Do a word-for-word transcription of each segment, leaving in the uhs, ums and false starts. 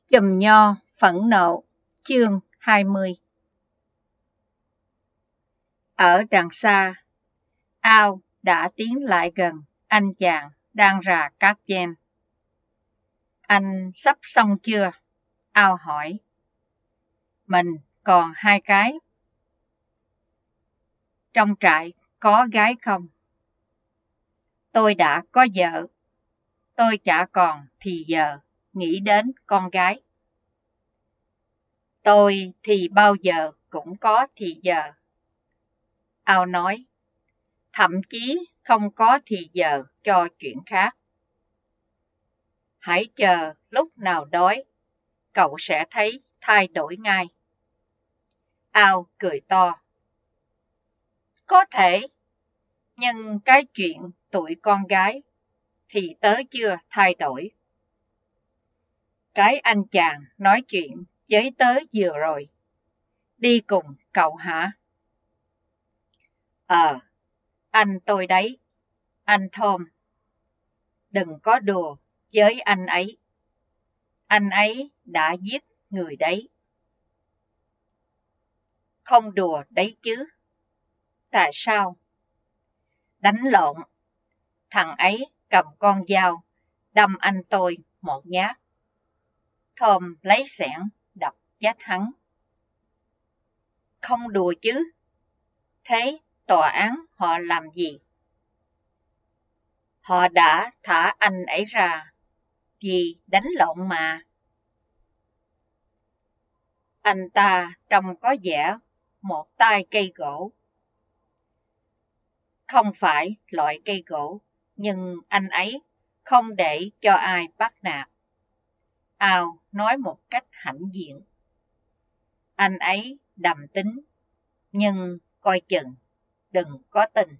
Chùm nho phẫn nộ, chương hai mươi. Ở đằng xa, Ao đã tiến lại gần anh chàng đang rà cáp gen. Anh sắp xong chưa? Ao hỏi. Mình còn hai cái. Trong trại có gái không? Tôi đã có vợ. Tôi chả còn thì giờ nghĩ đến con gái. Tôi thì bao giờ cũng có thì giờ. Ao nói, thậm chí không có thì giờ cho chuyện khác. Hãy chờ lúc nào đói, cậu sẽ thấy thay đổi ngay. Ao cười to. Có thể, nhưng cái chuyện tụi con gái thì tớ chưa thay đổi. Cái anh chàng nói chuyện với tớ vừa rồi, đi cùng cậu hả? Ờ, anh tôi đấy, anh Tom. Đừng có đùa với anh ấy. Anh ấy đã giết người đấy. Không đùa đấy chứ. Tại sao? Đánh lộn. Thằng ấy cầm con dao, đâm anh tôi một nhát. Tom lấy xẻng đập chết hắn. Không đùa chứ. Thế tòa án họ làm gì? Họ đã thả anh ấy ra vì đánh lộn mà. Anh ta trông có vẻ một tay cây gỗ. Không phải loại cây gỗ, nhưng anh ấy không để cho ai bắt nạt. Ao nói một cách hãnh diện. Anh ấy đầm tính, nhưng coi chừng, đừng có tin.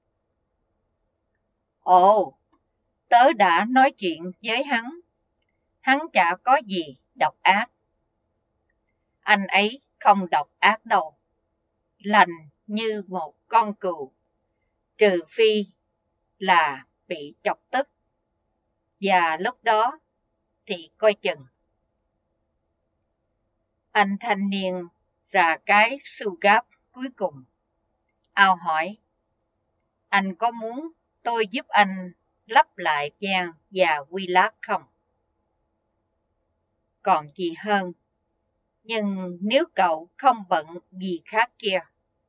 Ồ, tớ đã nói chuyện với hắn. Hắn chả có gì độc ác. Anh ấy không độc ác đâu. Lành như một con cừu. Trừ phi là bị chọc tức. Và lúc đó thì coi chừng. Anh thanh niên ra cái su gáp cuối cùng. Ao hỏi. Anh có muốn tôi giúp anh lắp lại Jan và Willard không? Còn gì hơn. Nhưng nếu cậu không bận gì khác kia.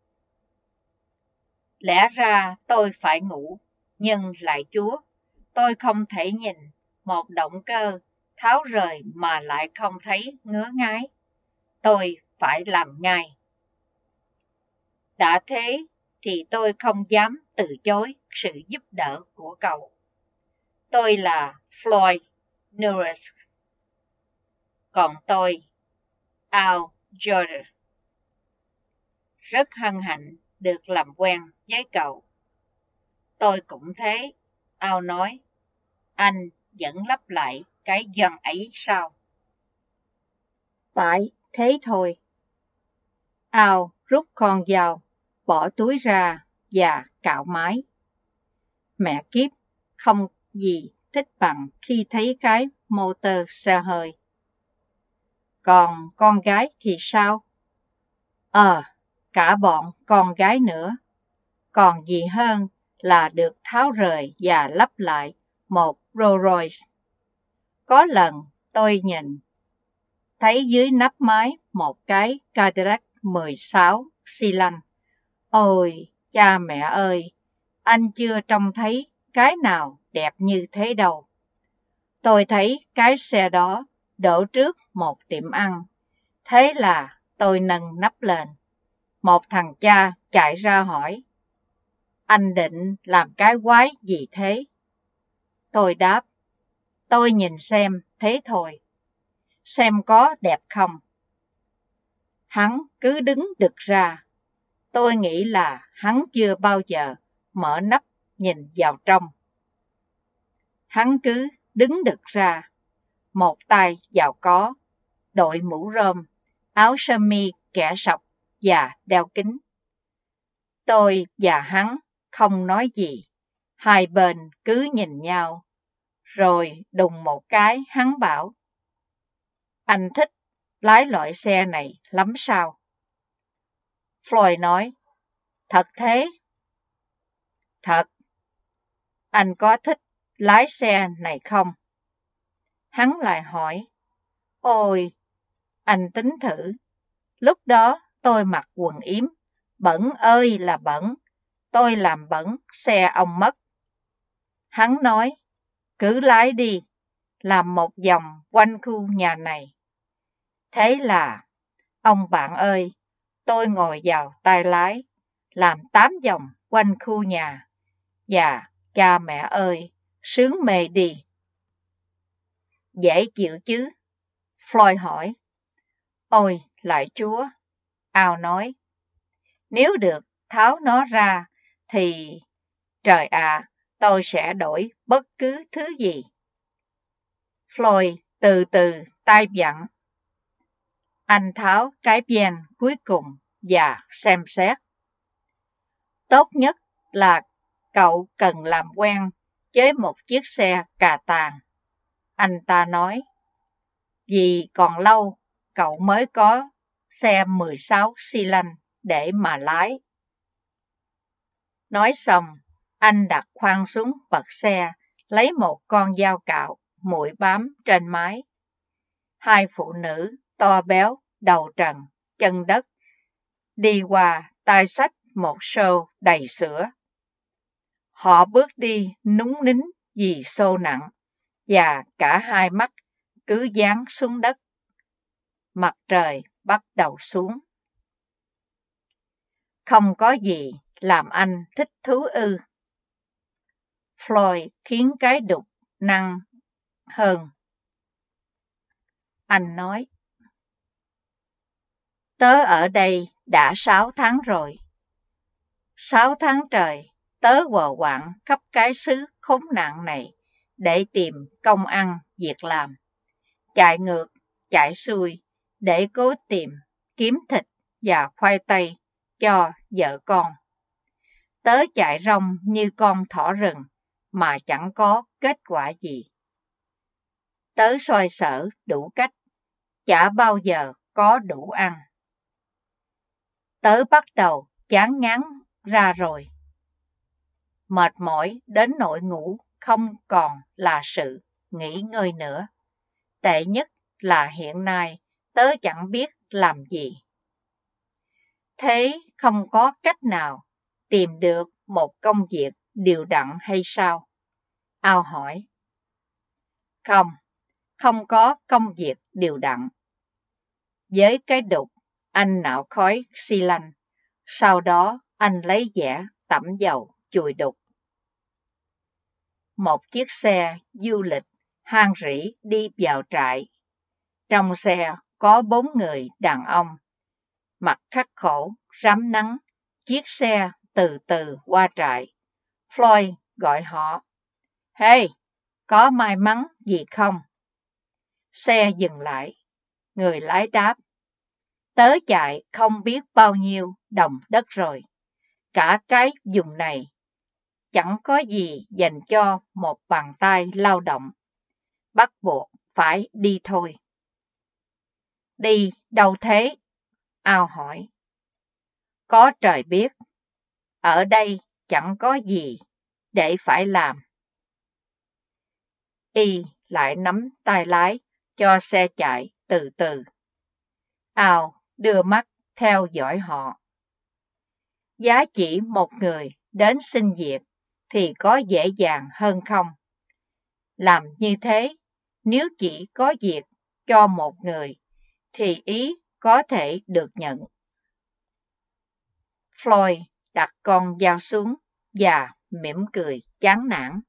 Lẽ ra tôi phải ngủ, nhưng lại Chúa, tôi không thể nhìn một động cơ tháo rời mà lại không thấy ngứa ngáy. Tôi phải làm ngay. Đã thế thì tôi không dám từ chối sự giúp đỡ của cậu. Tôi là Floyd Norris. Còn tôi, Al Jordan. Rất hân hạnh được làm quen với cậu. Tôi cũng thế, Al nói. Anh vẫn lắp lại cái dân ấy sao? Phải, thế thôi. Al rút con dao, bỏ túi ra và cạo máy. Mẹ kiếp, không gì thích bằng khi thấy cái motor xe hơi. Còn con gái thì sao? Ờ, cả bọn con gái nữa. Còn gì hơn là được tháo rời và lắp lại một Rolls Royce. Có lần tôi nhìn, thấy dưới nắp máy một cái Cadillac mười sáu xi lanh. Ôi, cha mẹ ơi, anh chưa trông thấy cái nào đẹp như thế đâu. Tôi thấy cái xe đó đổ trước một tiệm ăn. Thế là tôi nâng nắp lên. Một thằng cha chạy ra hỏi. Anh định làm cái quái gì thế? Tôi đáp. Tôi nhìn xem thế thôi. Xem có đẹp không? Hắn cứ đứng đực ra. Tôi nghĩ là hắn chưa bao giờ mở nắp nhìn vào trong. Hắn cứ đứng đực ra. Một tay vào có, đội mũ rơm, áo sơ mi kẻ sọc và đeo kính. Tôi và hắn không nói gì. Hai bên cứ nhìn nhau. Rồi đùng một cái hắn bảo. Anh thích lái loại xe này lắm sao? Floyd nói, thật thế? Thật. Anh có thích lái xe này không? Hắn lại hỏi, ôi, anh tính thử. Lúc đó tôi mặc quần yếm, bẩn ơi là bẩn, tôi làm bẩn xe ông mất. Hắn nói, cứ lái đi, làm một vòng quanh khu nhà này. Thế là, ông bạn ơi, tôi ngồi vào tay lái, làm tám vòng quanh khu nhà. Và cha mẹ ơi, sướng mê đi. Dễ chịu chứ? Floyd hỏi. Ôi, lạy Chúa! Al nói. Nếu được tháo nó ra, thì... Trời à, tôi sẽ đổi bất cứ thứ gì. Floyd từ từ tay vặn. Anh tháo cái ben cuối cùng và xem xét. Tốt nhất là cậu cần làm quen với một chiếc xe cà tàng. Anh ta nói. Vì còn lâu, cậu mới có xe mười sáu xi lanh để mà lái. Nói xong, anh đặt khoang xuống bật xe, lấy một con dao cạo, mũi bám trên mái. Hai phụ nữ to béo, đầu trần, chân đất, đi qua tay xách một xô đầy sữa. Họ bước đi núng nính vì xô nặng, và cả hai mắt cứ dán xuống đất. Mặt trời bắt đầu xuống. Không có gì làm anh thích thú ư? Floyd khiến cái đục năng hơn. Anh nói. Tớ ở đây đã sáu tháng rồi. Sáu tháng trời, tớ quờ quạng khắp cái xứ khốn nạn này để tìm công ăn việc làm. Chạy ngược, chạy xuôi để cố tìm kiếm thịt và khoai tây cho vợ con. Tớ chạy rong như con thỏ rừng mà chẳng có kết quả gì. Tớ xoay sở đủ cách, chả bao giờ có đủ ăn. Tớ bắt đầu chán ngán ra rồi. Mệt mỏi đến nỗi ngủ không còn là sự nghỉ ngơi nữa. Tệ nhất là hiện nay tớ chẳng biết làm gì. Thế không có cách nào tìm được một công việc điều đặn hay sao? Al hỏi. Không, không có công việc điều đặn. Với cái đục, anh nạo khói xi lanh. Sau đó anh lấy dẻ tẩm dầu chùi đục. Một chiếc xe du lịch han rỉ đi vào trại. Trong xe có bốn người đàn ông. Mặt khắc khổ, rám nắng, chiếc xe từ từ qua trại. Floyd gọi họ. Hey, có may mắn gì không? Xe dừng lại. Người lái đáp. Tớ chạy không biết bao nhiêu đồng đất rồi. Cả cái vùng này chẳng có gì dành cho một bàn tay lao động. Bắt buộc phải đi thôi. Đi đâu thế? Al hỏi. Có trời biết. Ở đây chẳng có gì để phải làm. Y lại nắm tay lái cho xe chạy từ từ. Al đưa mắt theo dõi họ. Giá chỉ một người đến xin việc thì có dễ dàng hơn không? Làm như thế, nếu chỉ có việc cho một người, thì ý có thể được nhận. Floyd đặt con dao xuống và mỉm cười chán nản.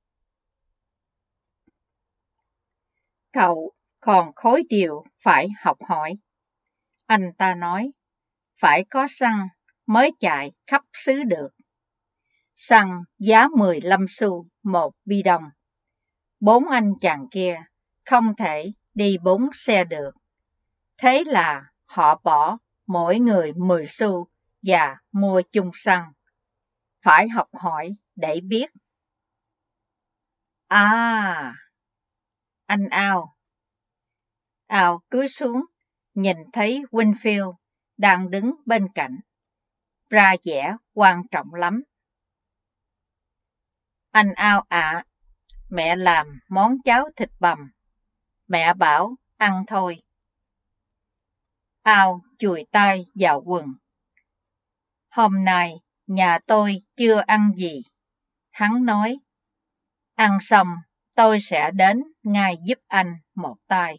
Cậu còn khối điều phải học hỏi. Anh ta nói, phải có xăng mới chạy khắp xứ được. Xăng giá mười lăm xu một bi đông. Bốn anh chàng kia không thể đi bốn xe được. Thế là họ bỏ mỗi người mười xu và mua chung xăng. Phải học hỏi để biết. À, anh Al, Ao cúi xuống, nhìn thấy Winfield đang đứng bên cạnh. Ra vẻ quan trọng lắm. Anh Ao ạ, mẹ làm món cháo thịt bằm. Mẹ bảo ăn thôi. Ao chùi tay vào quần. Hôm nay nhà tôi chưa ăn gì. Hắn nói, ăn xong tôi sẽ đến ngay giúp anh một tay.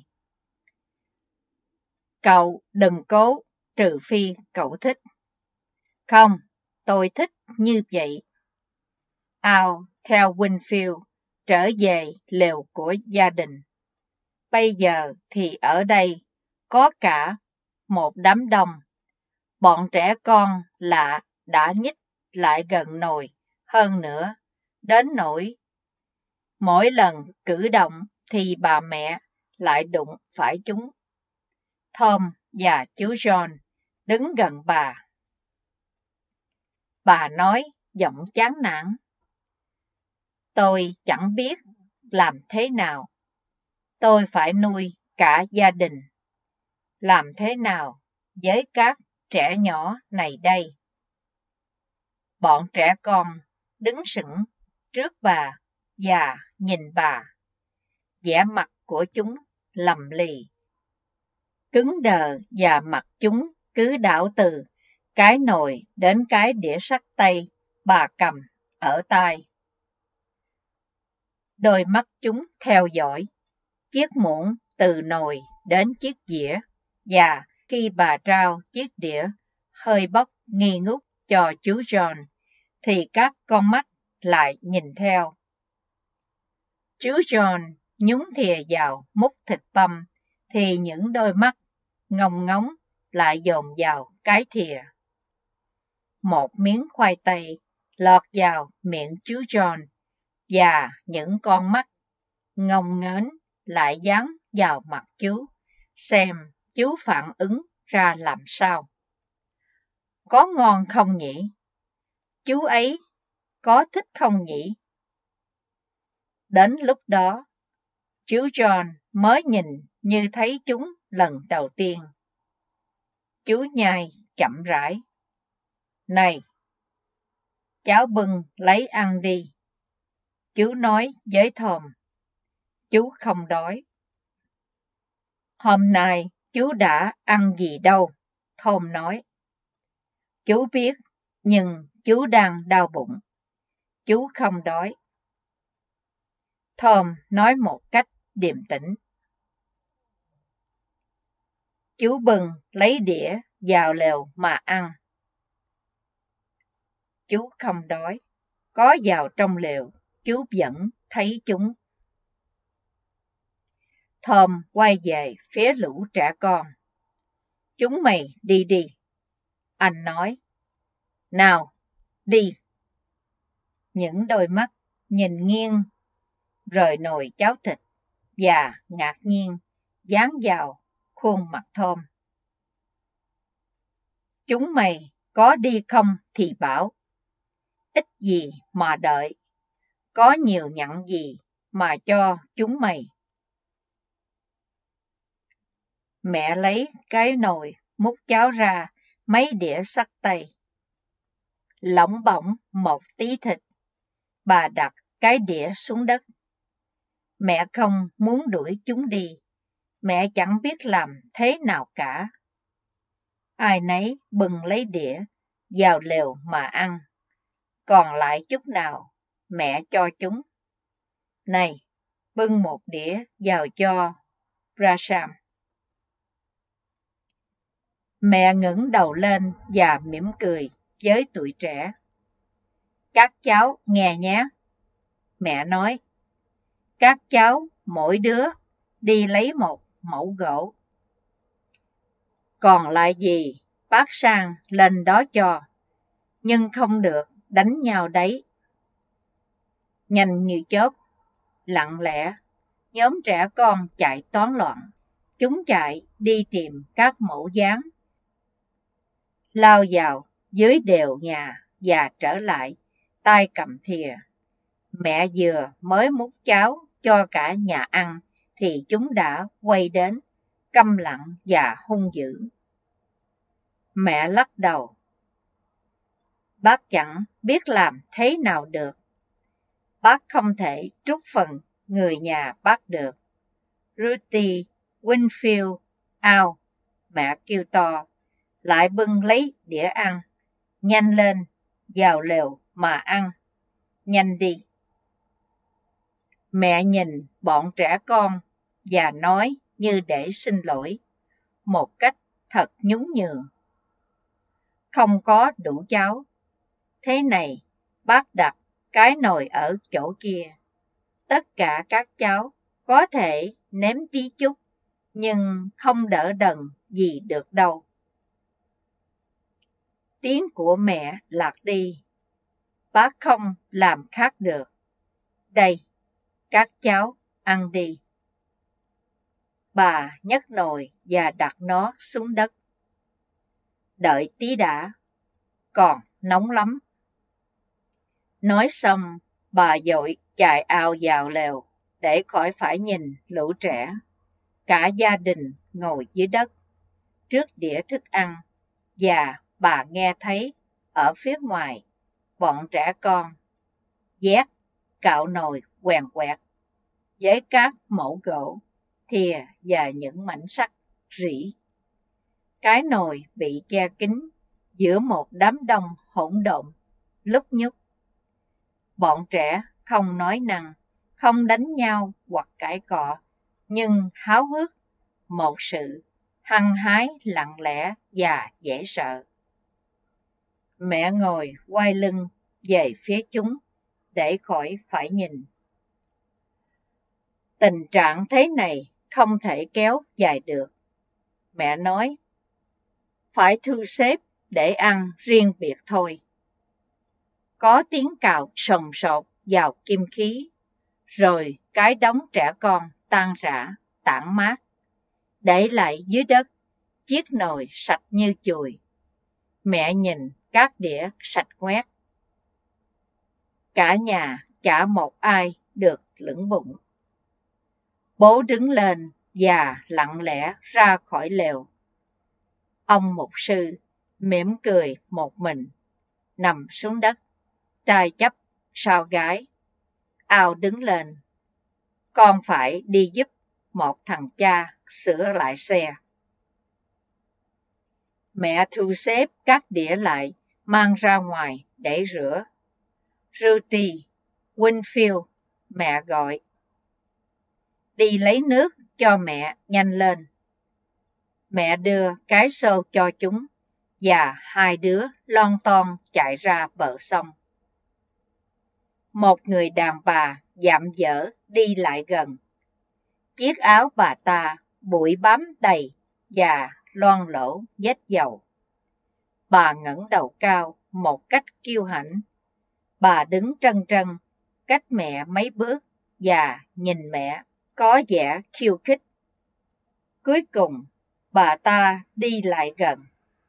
Cậu đừng cố, trừ phi cậu thích. Không, tôi thích như vậy. Ao theo Winfield trở về lều của gia đình. Bây giờ thì ở đây có cả một đám đông. Bọn trẻ con lạ đã nhích lại gần nồi hơn nữa, đến nỗi mỗi lần cử động thì bà mẹ lại đụng phải chúng. Tom và chú John đứng gần bà. Bà nói giọng chán nản. Tôi chẳng biết làm thế nào. Tôi phải nuôi cả gia đình. Làm thế nào với các trẻ nhỏ này đây? Bọn trẻ con đứng sững trước bà và nhìn bà. Vẻ mặt của chúng lầm lì, cứng đờ và mặt chúng cứ đảo từ cái nồi đến cái đĩa sắt tay bà cầm ở tay. Đôi mắt chúng theo dõi chiếc muỗng từ nồi đến chiếc dĩa, và khi bà trao chiếc đĩa hơi bốc nghi ngút cho chú John, thì các con mắt lại nhìn theo. Chú John nhúng thìa vào múc thịt băm, thì những đôi mắt ngông ngóng lại dồn vào cái thìa. Một miếng khoai tây lọt vào miệng chú John, và những con mắt ngông nghếch lại dán vào mặt chú, xem chú phản ứng ra làm sao. Có ngon không nhỉ? Chú ấy có thích không nhỉ? Đến lúc đó, chú John mới nhìn như thấy chúng lần đầu tiên. Chú nhai chậm rãi. Này, cháu bưng lấy ăn đi. Chú nói với Tom. Chú không đói. Hôm nay chú đã ăn gì đâu, Tom nói. Chú biết, nhưng chú đang đau bụng. Chú không đói. Tom nói một cách điềm tĩnh. Chú bưng lấy đĩa vào lều mà ăn. Chú không đói. Có vào trong lều, chú vẫn thấy chúng. Tom quay về phía lũ trẻ con. Chúng mày đi đi. Anh nói. Nào, đi. Những đôi mắt nhìn nghiêng, rời nồi cháo thịt, và ngạc nhiên dán vào khuôn mặt Tom. Chúng mày có đi không thì bảo. Ít gì mà đợi. Có nhiều nhận gì mà cho chúng mày. Mẹ lấy cái nồi múc cháo ra mấy đĩa sắt tay. Lỏng bỏng một tí thịt. Bà đặt cái đĩa xuống đất. Mẹ không muốn đuổi chúng đi. Mẹ chẳng biết làm thế nào cả. Ai nấy bưng lấy đĩa vào lều mà ăn. Còn lại chút nào mẹ cho chúng. Này, bưng một đĩa vào cho Gresham. Mẹ ngẩng đầu lên và mỉm cười với tụi trẻ. Các cháu nghe nhé. Mẹ nói. Các cháu mỗi đứa đi lấy một mẩu gỗ. Còn lại gì bác sang lên đó cho. Nhưng không được đánh nhau đấy. Nhanh như chớp, lặng lẽ, nhóm trẻ con chạy toán loạn. Chúng chạy đi tìm các mẫu dán. Lao vào dưới đều nhà và trở lại, tay cầm thìa. Mẹ vừa mới múc cháo cho cả nhà ăn thì chúng đã quay đến, câm lặng và hung dữ. Mẹ lắc đầu. Bác chẳng biết làm thế nào được. Bác không thể trút phần người nhà bác được. Ruthie Winfield ao, mẹ kêu to, lại bưng lấy đĩa ăn. Nhanh lên, vào lều mà ăn, nhanh đi. Mẹ nhìn bọn trẻ con và nói như để xin lỗi, một cách thật nhún nhường. Không có đủ cháo. Thế này, bác đặt cái nồi ở chỗ kia. Tất cả các cháu có thể nếm tí chút, nhưng không đỡ đần gì được đâu. Tiếng của mẹ lạc đi. Bác không làm khác được. Đây, các cháu ăn đi. Bà nhấc nồi và đặt nó xuống đất. Đợi tí đã, còn nóng lắm. Nói xong, bà vội chạy ào vào lều để khỏi phải nhìn lũ trẻ. Cả gia đình ngồi dưới đất, trước đĩa thức ăn, và bà nghe thấy ở phía ngoài, bọn trẻ con vét, cạo nồi quèn quẹt, với các mẫu gỗ, thìa và những mảnh sắt rỉ. Cái nồi bị che kín giữa một đám đông hỗn độn, lúc nhúc. Bọn trẻ không nói năng, không đánh nhau hoặc cãi cọ, nhưng háo hức, một sự hăng hái lặng lẽ và dễ sợ. Mẹ ngồi quay lưng về phía chúng để khỏi phải nhìn. Tình trạng thế này không thể kéo dài được. Mẹ nói, phải thu xếp để ăn riêng biệt thôi. Có tiếng cào sồn sột vào kim khí, rồi cái đống trẻ con tan rã, tản mát, để lại dưới đất chiếc nồi sạch như chùi. Mẹ nhìn các đĩa sạch ngoét. Cả nhà chả một ai được lửng bụng. Bố đứng lên và lặng lẽ ra khỏi lều. Ông mục sư mỉm cười một mình, nằm xuống đất, tay chắp sau gái. Ao đứng lên. Con phải đi giúp một thằng cha sửa lại xe. Mẹ thu xếp các đĩa lại, mang ra ngoài để rửa. Ruthie Winfield, mẹ gọi. Đi lấy nước cho mẹ nhanh lên. Mẹ đưa cái xô cho chúng, và hai đứa lon ton chạy ra bờ sông. Một người đàn bà dạm dở đi lại gần. Chiếc áo bà ta bụi bám đầy và loang lỗ vết dầu. Bà ngẩng đầu cao một cách kiêu hãnh. Bà đứng trân trân cách mẹ mấy bước và nhìn mẹ có vẻ khiêu khích. Cuối cùng, bà ta đi lại gần.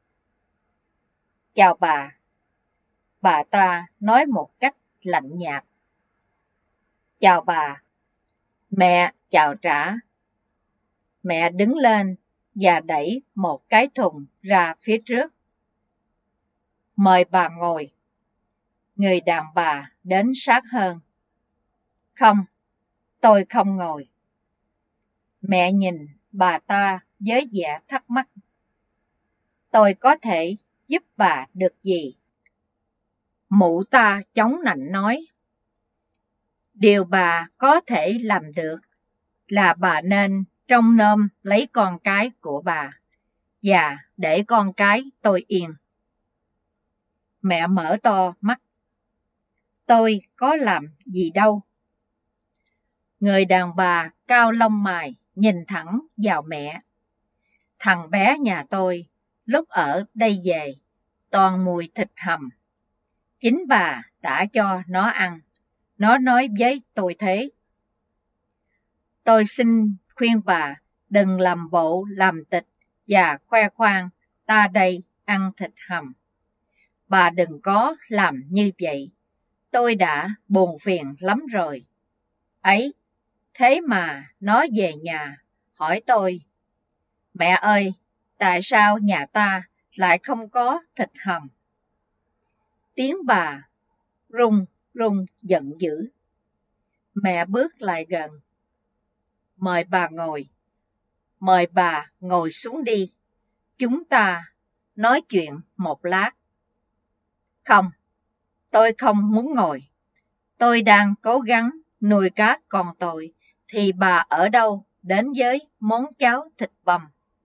Chào bà. Bà ta nói một cách lạnh nhạt. Chào bà. Mẹ chào trả. Mẹ đứng lên và đẩy một cái thùng ra phía trước. Mời bà ngồi. Người đàn bà đến sát hơn. Không, tôi không ngồi. Mẹ nhìn bà ta với vẻ thắc mắc. Tôi có thể giúp bà được gì? Mụ ta chống nạnh nói. Điều bà có thể làm được là bà nên trông nom lấy con cái của bà và để con cái tôi yên. Mẹ mở to mắt. Tôi có làm gì đâu. Người đàn bà cao lông mày nhìn thẳng vào mẹ. Thằng bé nhà tôi lúc ở đây về toàn mùi thịt hầm. Chính bà đã cho nó ăn. Nó nói với tôi thế. Tôi xin khuyên bà đừng làm bộ làm tịch và khoe khoang ta đây ăn thịt hầm. Bà đừng có làm như vậy. Tôi đã buồn phiền lắm rồi. Ấy, thế mà nó về nhà hỏi tôi. Mẹ ơi, tại sao nhà ta lại không có thịt hầm? Tiếng bà run run giận dữ. Mẹ bước lại gần. Mời bà ngồi. Mời bà ngồi xuống đi. Chúng ta nói chuyện một lát. Không, tôi không muốn ngồi. Tôi đang cố gắng nuôi các con tôi, thì bà ở đâu đến với món cháo thịt bằm?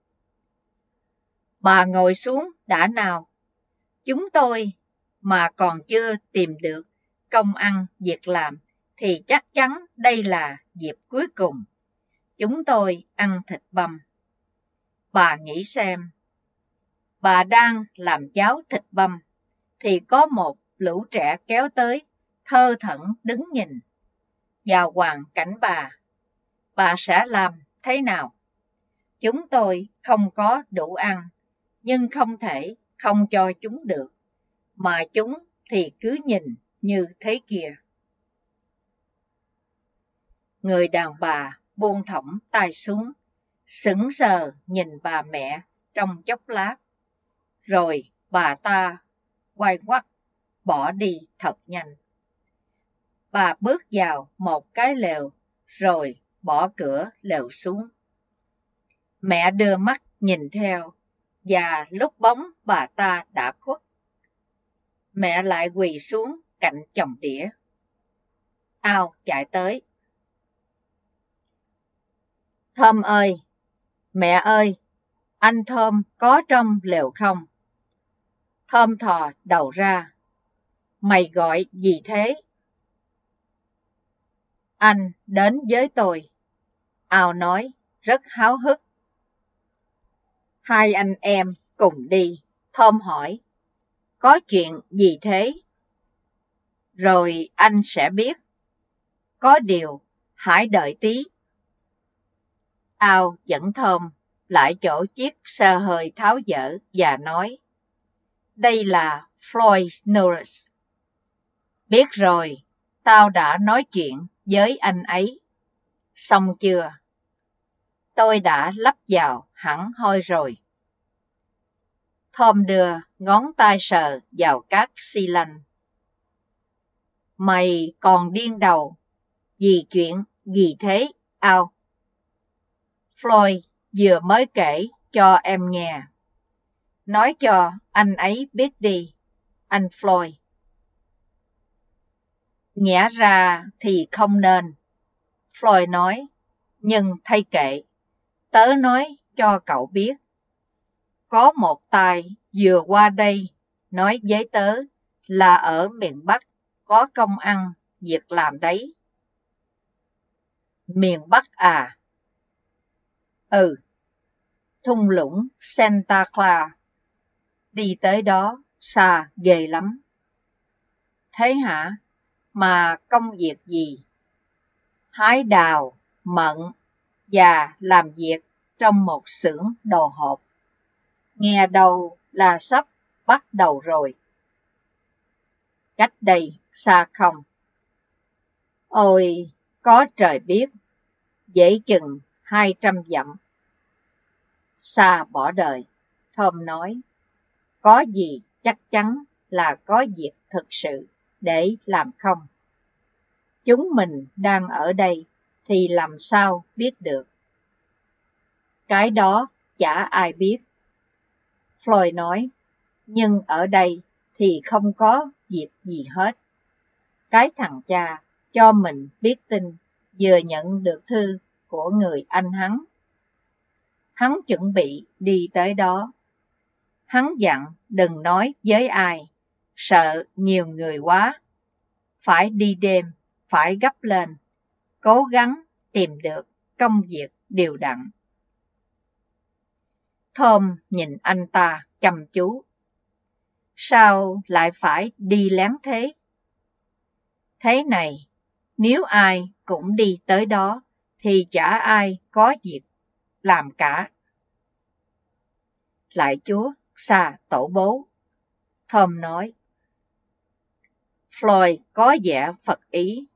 Bà ngồi xuống đã nào. Chúng tôi mà còn chưa tìm được công ăn việc làm, thì chắc chắn đây là dịp cuối cùng chúng tôi ăn thịt bằm. Bà nghĩ xem, bà đang làm cháo thịt bằm, thì có một lũ trẻ kéo tới, thơ thẩn đứng nhìn. Vào hoàn cảnh bà, bà sẽ làm thế nào? Chúng tôi không có đủ ăn, nhưng không thể không cho chúng được, mà chúng thì cứ nhìn như thế kia. Người đàn bà buông thõng tay xuống, sững sờ nhìn bà mẹ trong chốc lát, rồi bà ta quay ngoắt bỏ đi thật nhanh. Bà bước vào một cái lều, rồi bỏ cửa lều xuống. Mẹ đưa mắt nhìn theo, và lúc bóng bà ta đã khuất, mẹ lại quỳ xuống cạnh chồng đĩa. Ao chạy tới. Thơm ơi, mẹ ơi, anh Thơm có trong lều không? Thơm thò đầu ra. Mày gọi gì thế? Anh đến với tôi. Ao nói rất háo hức. Hai anh em cùng đi. Thơm hỏi, có chuyện gì thế? Rồi anh sẽ biết. Có điều, hãy đợi tí. Ao dẫn Thơm lại chỗ chiếc xe hơi tháo dỡ và nói, đây là Floyd Norris. Biết rồi, tao đã nói chuyện với anh ấy. Xong chưa? Tôi đã lắp vào hẳn hoi rồi. Thơm đưa ngón tay sờ vào các xi lanh. Mày còn điên đầu. Vì chuyện gì thế, Ao? Floyd vừa mới kể cho em nghe. Nói cho anh ấy biết đi, anh Floyd. Nhẽ ra thì không nên, Floyd nói, nhưng thay kệ, tớ nói cho cậu biết. Có một tài vừa qua đây nói với tớ là ở miền Bắc có công ăn việc làm đấy. Miền Bắc à? Ừ, thung lũng Santa Clara. Đi tới đó xa ghê lắm. Thế hả? Mà công việc gì? Hái đào, mận và làm việc trong một xưởng đồ hộp. Nghe đâu là sắp bắt đầu rồi. Cách đây xa không? Ôi, có trời biết, dễ chừng hai trăm dặm. Xa bỏ đời, Thơm nói, có gì chắc chắn là có việc thực sự để làm không? Chúng mình đang ở đây thì làm sao biết được? Cái đó chả ai biết. Floyd nói, nhưng ở đây thì không có việc gì hết. Cái thằng cha cho mình biết tin vừa nhận được thư của người anh hắn. Hắn chuẩn bị đi tới đó. Hắn dặn đừng nói với ai, sợ nhiều người quá. Phải đi đêm, phải gấp lên, cố gắng tìm được công việc đều đặn. Thơm nhìn anh ta chăm chú. Sao lại phải đi lén thế? Thế này, nếu ai cũng đi tới đó, thì chả ai có việc làm cả. Lạy Chúa, xa tổ bố, Thơm nói. Floyd có vẻ phật ý.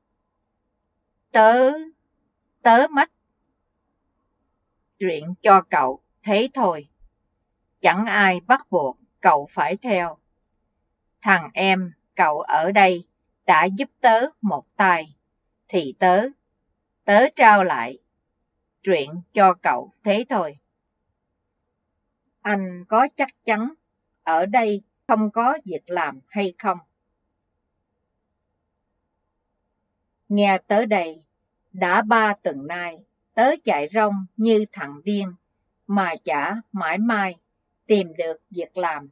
Tớ, tớ mách chuyện cho cậu thế thôi. Chẳng ai bắt buộc cậu phải theo. Thằng em cậu ở đây đã giúp tớ một tay, thì tớ, tớ trao lại chuyện cho cậu thế thôi. Anh có chắc chắn ở đây không có việc làm hay không? Nghe tới đây, đã ba tuần nay, tớ chạy rong như thằng điên, mà chả mãi mai tìm được việc làm.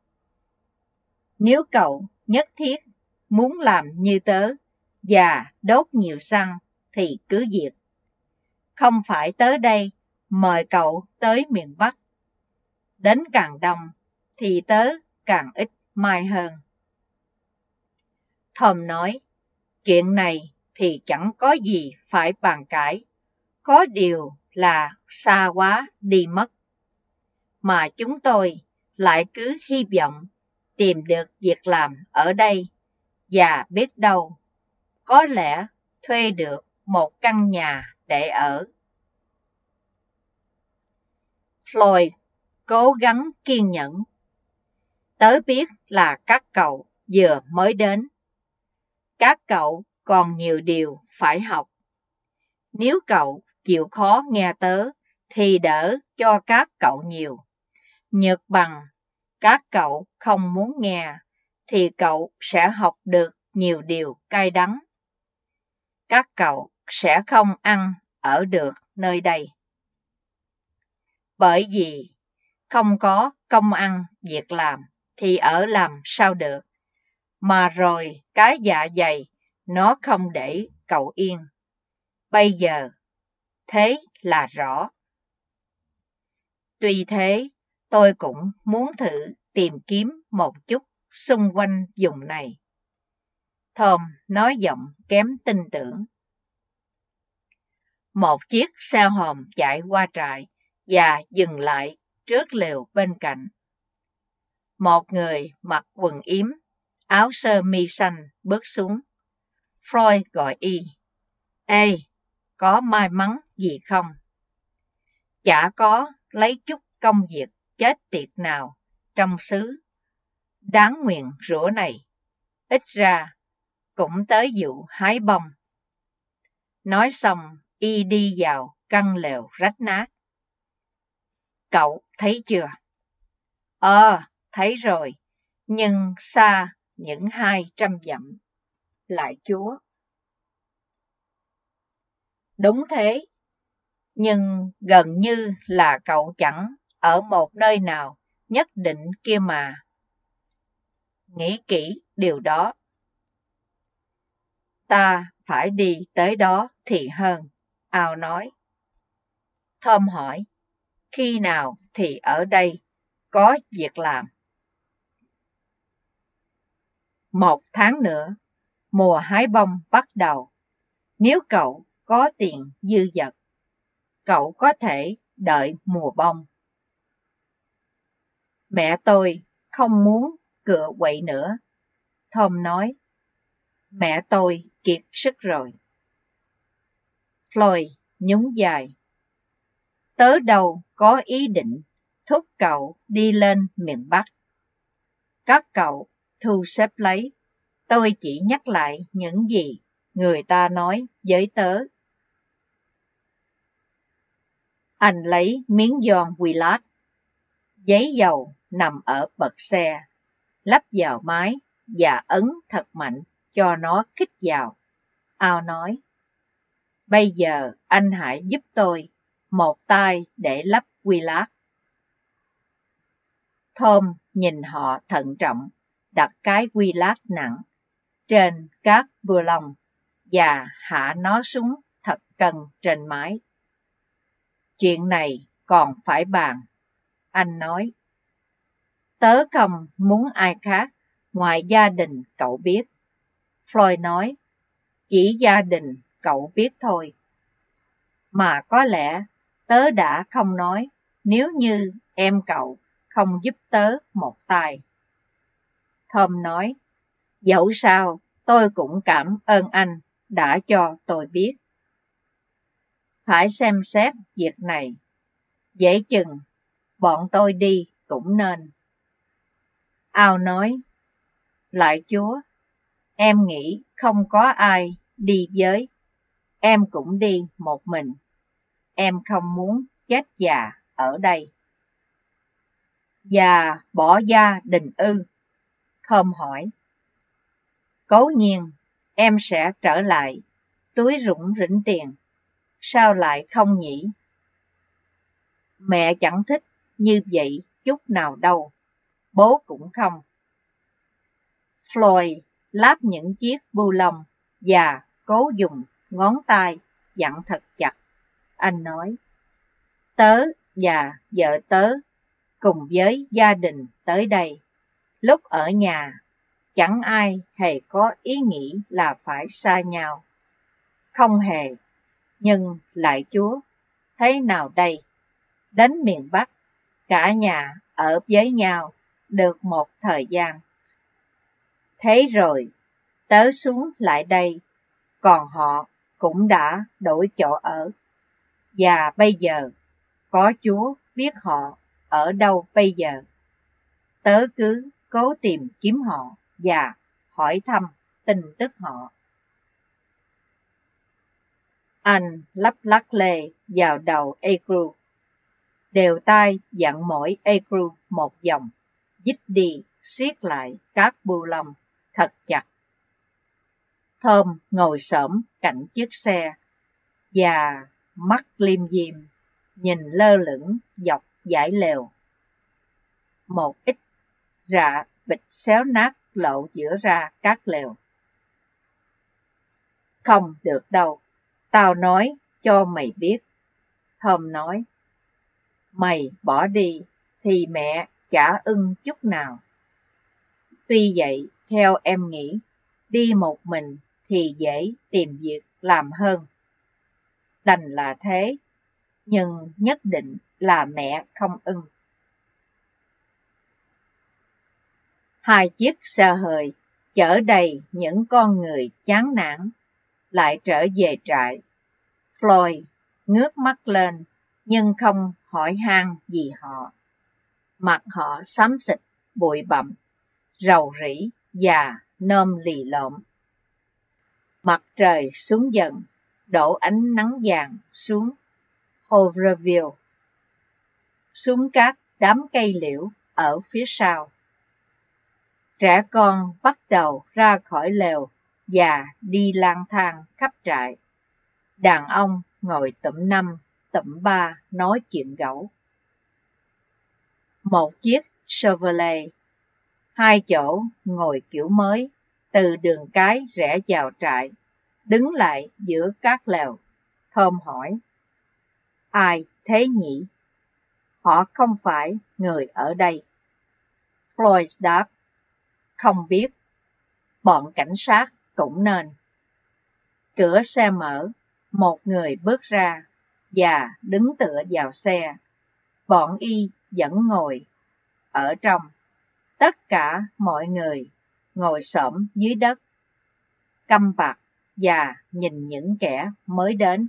Nếu cậu nhất thiết muốn làm như tớ và đốt nhiều xăng thì cứ việc. Không phải tớ đây mời cậu tới miền Bắc. Đến càng đông thì tớ càng ít mai hơn. Tom nói, chuyện này thì chẳng có gì phải bàn cãi. Có điều là xa quá đi mất. Mà chúng tôi lại cứ hy vọng tìm được việc làm ở đây, và biết đâu, có lẽ thuê được một căn nhà để ở. Floyd cố gắng kiên nhẫn. Tớ biết là các cậu vừa mới đến. Các cậu còn nhiều điều phải học. Nếu cậu chịu khó nghe tớ, thì đỡ cho các cậu nhiều. Nhược bằng các cậu không muốn nghe, thì cậu sẽ học được nhiều điều cay đắng. Các cậu sẽ không ăn ở được nơi đây. Bởi vì không có công ăn việc làm thì ở làm sao được, mà rồi cái dạ dày nó không để cậu yên. Bây giờ thế là rõ. Tuy thế, tôi cũng muốn thử tìm kiếm một chút xung quanh vùng này. Tom nói giọng kém tin tưởng. Một chiếc xe hòm chạy qua trại và dừng lại trước lều bên cạnh. Một người mặc quần yếm, áo sơ mi xanh bước xuống. Floyd gọi y. Ê, có may mắn gì không? Chả có lấy chút công việc chết tiệt nào trong xứ đáng nguyền rủa này. Ít ra cũng tới vụ hái bông. Nói xong, y đi vào căn lều rách nát. Cậu thấy chưa? Ờ, thấy rồi, nhưng xa những hai trăm dặm. Lại Chúa. Đúng thế, nhưng gần như là cậu chẳng ở một nơi nào nhất định kia mà. Nghĩ kỹ điều đó. Ta phải đi tới đó thì hơn, Al nói. Tom hỏi, khi nào thì ở đây có việc làm? Một tháng nữa, mùa hái bông bắt đầu. Nếu cậu có tiền dư dật, cậu có thể đợi mùa bông. Mẹ tôi không muốn cựa quậy nữa, Tom nói. Mẹ tôi kiệt sức rồi. Floyd nhún vai. Tớ đâu có ý định thúc cậu đi lên miền Bắc. Các cậu thu xếp lấy, tôi chỉ nhắc lại những gì người ta nói với tớ. Anh lấy miếng giòn Willard, giấy dầu nằm ở bậc xe, lắp vào máy và ấn thật mạnh cho nó khích vào. Al nói, bây giờ anh hãy giúp tôi một tay để lắp Willard. Tom nhìn họ thận trọng, đặt cái Willard nặng trên các bừa lông và hạ nó xuống thật cân trên máy. Chuyện này còn phải bàn, anh nói. Tớ không muốn ai khác ngoài gia đình cậu biết. Floyd nói, chỉ gia đình cậu biết thôi. Mà có lẽ tớ đã không nói nếu như em cậu không giúp tớ một tay. Tom nói, dẫu sao tôi cũng cảm ơn anh đã cho tôi biết. Phải xem xét việc này. Dễ chừng bọn tôi đi cũng nên. Ao nói, lạy Chúa, em nghĩ không có ai đi với, em cũng đi một mình, em không muốn chết già ở đây. Và bỏ gia đình ư? Thơm hỏi. Cố nhiên, em sẽ trở lại, túi rủng rỉnh tiền, sao lại không nhỉ? Mẹ chẳng thích như vậy chút nào đâu, bố cũng không. Floyd láp những chiếc bu lông và cố dùng ngón tay dặn thật chặt. Anh nói, tớ và vợ tớ cùng với gia đình tới đây. Lúc ở nhà, chẳng ai hề có ý nghĩ là phải xa nhau. Không hề, nhưng lạy Chúa, thế nào đây? Đến miền Bắc, cả nhà ở với nhau được một thời gian. Thế rồi, tớ xuống lại đây, còn họ cũng đã đổi chỗ ở. Và bây giờ, có Chúa biết họ ở đâu bây giờ. Tớ cứ cố tìm kiếm họ và hỏi thăm tin tức họ. Anh lắp lắc lê vào đầu Ecru, đều tay dặn mỗi Ecru một vòng, dít đi siết lại các bu lông thật chặt. Thơm ngồi xổm cạnh chiếc xe và mắt liêm diêm nhìn lơ lửng dọc dãy lều. Một ít rạ bịch xéo nát lộ giữa ra các lều. Không được đâu, tao nói cho mày biết. Thơm nói, mày bỏ đi thì mẹ chả ưng chút nào. Tuy vậy, theo em nghĩ, đi một mình thì dễ tìm việc làm hơn. Đành là thế, nhưng nhất định là mẹ không ưng. Hai chiếc xe hơi chở đầy những con người chán nản lại trở về trại. Floyd ngước mắt lên nhưng không hỏi han gì họ. Mặt họ xám xịt bụi bặm, rầu rĩ và nôm lì lợm. Mặt trời xuống dần, đổ ánh nắng vàng xuống Hooverville, xuống các đám cây liễu ở phía sau. Trẻ con bắt đầu ra khỏi lều và đi lang thang khắp trại. Đàn ông ngồi tụm năm, tụm ba nói chuyện gẫu. Một chiếc Chevrolet, hai chỗ ngồi kiểu mới, từ đường cái rẽ vào trại, đứng lại giữa các lều. Thơm hỏi, ai thế nhỉ? Họ không phải người ở đây. Floyd đáp, không biết. Bọn cảnh sát cũng nên. Cửa xe mở, một người bước ra và đứng tựa vào xe. Bọn y vẫn ngồi ở trong. Tất cả mọi người ngồi xổm dưới đất, câm bặt và nhìn những kẻ mới đến.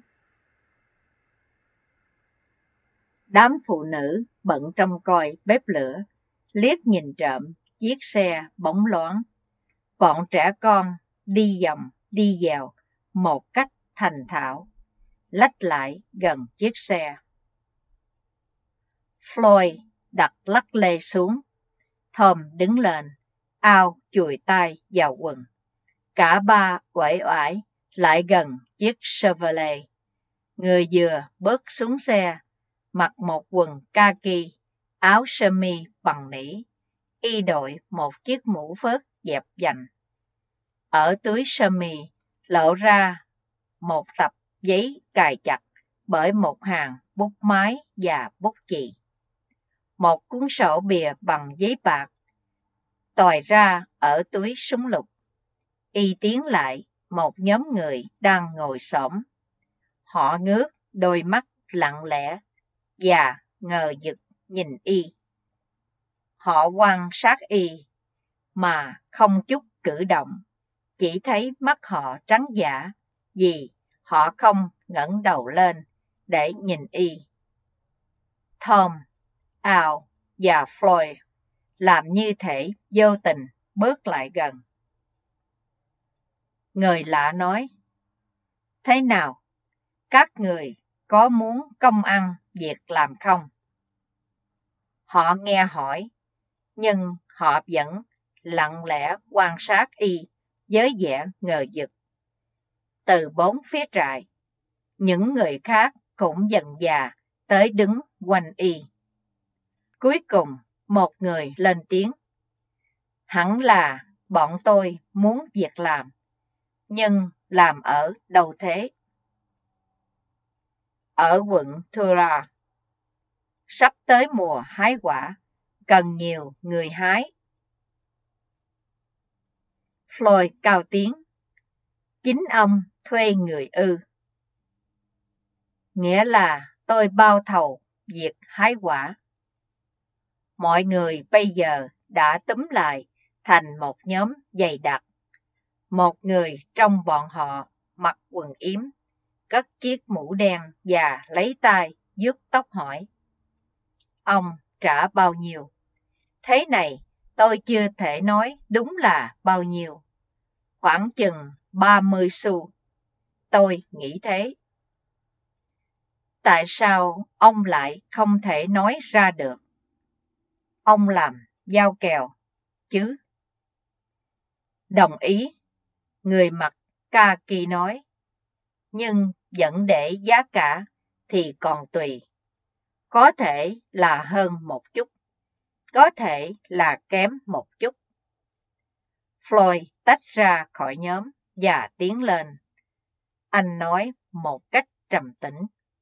Đám phụ nữ bận trông coi bếp lửa, liếc nhìn trộm chiếc xe bóng loáng. Bọn trẻ con đi vòng đi vào một cách thành thạo, lách lại gần chiếc xe. Floyd đặt lắc lê xuống. Thơm đứng lên, ao chùi tay vào quần. Cả ba uể oải lại gần chiếc Chevrolet. Người vừa bước xuống xe, mặc một quần kaki, áo sơ mi bằng nỉ. Y đội một chiếc mũ phớt dẹp dành. Ở túi sơ mi lộ ra một tập giấy cài chặt bởi một hàng bút máy và bút chì. Một cuốn sổ bìa bằng giấy bạc tòi ra ở túi súng lục. Y tiến lại một nhóm người đang ngồi xổm. Họ ngước đôi mắt lặng lẽ và ngờ vực nhìn y. Họ quan sát y mà không chút cử động, chỉ thấy mắt họ trắng dã vì họ không ngẩng đầu lên để nhìn y. Thơm Al và Floyd làm như thể vô tình bước lại gần. Người lạ nói, thế nào, các người có muốn công ăn việc làm không? Họ nghe hỏi, nhưng họ vẫn lặng lẽ quan sát y với vẻ ngờ vực. Từ bốn phía trại, những người khác cũng dần dà tới đứng quanh y. Cuối cùng, một người lên tiếng. Hẳn là bọn tôi muốn việc làm, nhưng làm ở đâu thế? Ở quận Tura. Sắp tới mùa hái quả, cần nhiều người hái. Floyd cao tiếng. Chính ông thuê người ư? Nghĩa là tôi bao thầu việc hái quả. Mọi người bây giờ đã túm lại thành một nhóm dày đặc. Một người trong bọn họ mặc quần yếm, cất chiếc mũ đen và lấy tay vuốt tóc hỏi. Ông trả bao nhiêu? Thế này, tôi chưa thể nói đúng là bao nhiêu. Khoảng chừng ba mươi xu. Tôi nghĩ thế. Tại sao ông lại không thể nói ra được? Ông làm giao kèo, chứ? Đồng ý, người mặc kaki nói. Nhưng vẫn để giá cả thì còn tùy. Có thể là hơn một chút, có thể là kém một chút. Floyd tách ra khỏi nhóm và tiến lên. Anh nói một cách trầm tĩnh.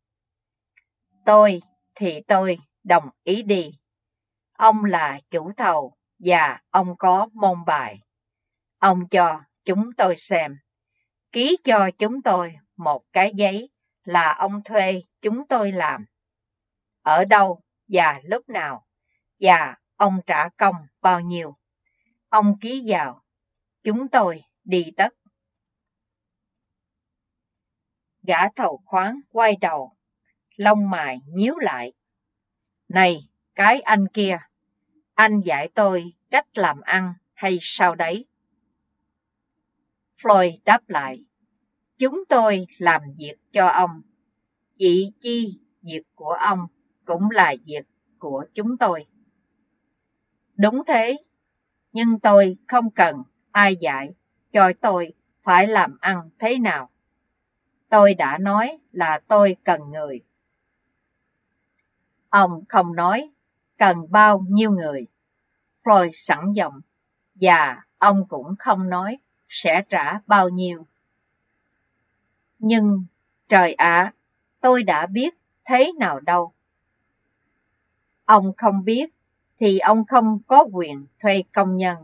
Tôi thì tôi đồng ý đi. Ông là chủ thầu và ông có môn bài. Ông cho chúng tôi xem. Ký cho chúng tôi một cái giấy là ông thuê chúng tôi làm. Ở đâu và lúc nào và ông trả công bao nhiêu. Ông ký vào. Chúng tôi đi tất. Gã thầu khoáng quay đầu, lông mày nhíu lại. Này, cái anh kia, anh dạy tôi cách làm ăn hay sao đấy? Floyd đáp lại, chúng tôi làm việc cho ông. Vị chi việc của ông cũng là việc của chúng tôi. Đúng thế, nhưng tôi không cần ai dạy cho tôi phải làm ăn thế nào. Tôi đã nói là tôi cần người. Ông không nói cần bao nhiêu người. Floyd sẵn giọng, và ông cũng không nói sẽ trả bao nhiêu. Nhưng, trời ạ, tôi đã biết thế nào đâu. Ông không biết, thì ông không có quyền thuê công nhân.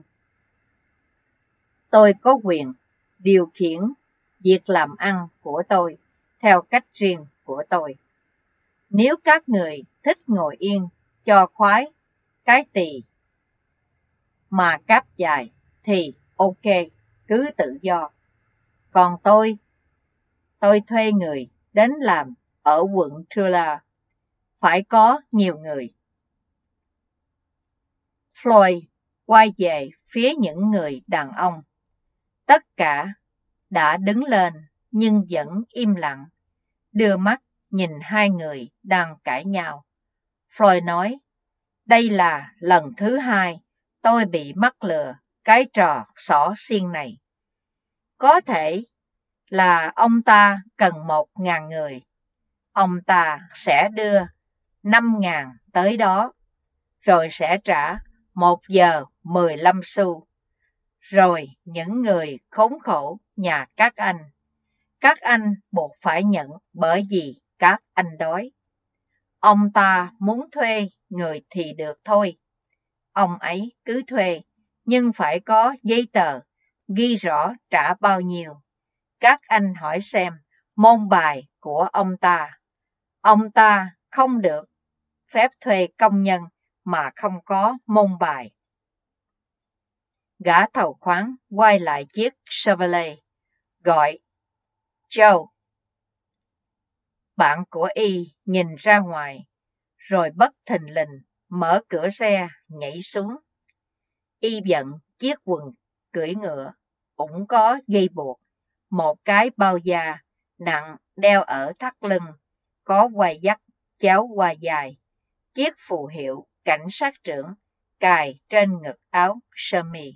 Tôi có quyền điều khiển việc làm ăn của tôi theo cách riêng của tôi. Nếu các người thích ngồi yên cho khoái cái tỳ mà cáp dài thì ok, cứ tự do. Còn tôi, tôi thuê người đến làm ở quận Trula, phải có nhiều người. Floyd quay về phía những người đàn ông. Tất cả đã đứng lên nhưng vẫn im lặng, đưa mắt nhìn hai người đang cãi nhau. Floyd nói, đây là lần thứ hai tôi bị mắc lừa cái trò xỏ xiên này. Có thể là ông ta cần một ngàn người. Ông ta sẽ đưa năm ngàn tới đó, rồi sẽ trả một giờ mười lăm xu. Rồi những người khốn khổ nhà các anh, các anh buộc phải nhận bởi vì các anh đói. Ông ta muốn thuê người thì được thôi. Ông ấy cứ thuê, nhưng phải có giấy tờ, ghi rõ trả bao nhiêu. Các anh hỏi xem môn bài của ông ta. Ông ta không được phép thuê công nhân mà không có môn bài. Gã thầu khoáng quay lại chiếc Chevrolet, gọi, Joe. Bạn của y nhìn ra ngoài, rồi bất thình lình mở cửa xe, nhảy xuống. Y bận chiếc quần cưỡi ngựa, cũng có dây buộc, một cái bao da nặng đeo ở thắt lưng, có quai dắt chéo qua dài, chiếc phù hiệu cảnh sát trưởng cài trên ngực áo sơ mi.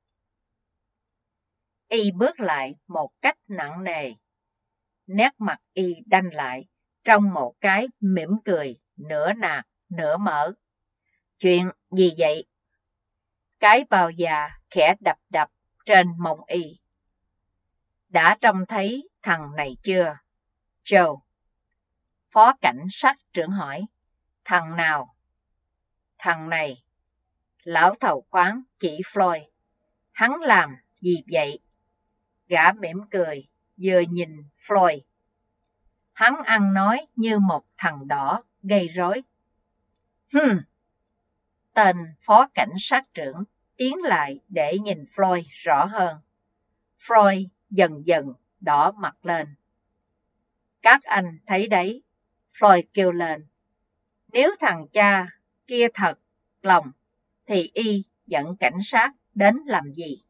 Y bước lại một cách nặng nề. Nét mặt Y đanh lại trong một cái mỉm cười nửa nạt nửa mở. Chuyện gì vậy? Cái bao da khẽ đập đập trên mông Y. Đã trông thấy thằng này chưa, Joe? Phó cảnh sát trưởng hỏi. Thằng nào? Thằng này. Lão thầu khoáng chỉ Floyd. Hắn làm gì vậy? Gã mỉm cười, vừa nhìn Floyd. Hắn ăn nói như một thằng đỏ gây rối. Hừm. Tên phó cảnh sát trưởng tiến lại để nhìn Floyd rõ hơn. Floyd dần dần đỏ mặt lên. Các anh thấy đấy, Floyd kêu lên. Nếu thằng cha kia thật lòng, thì Y dẫn cảnh sát đến làm gì?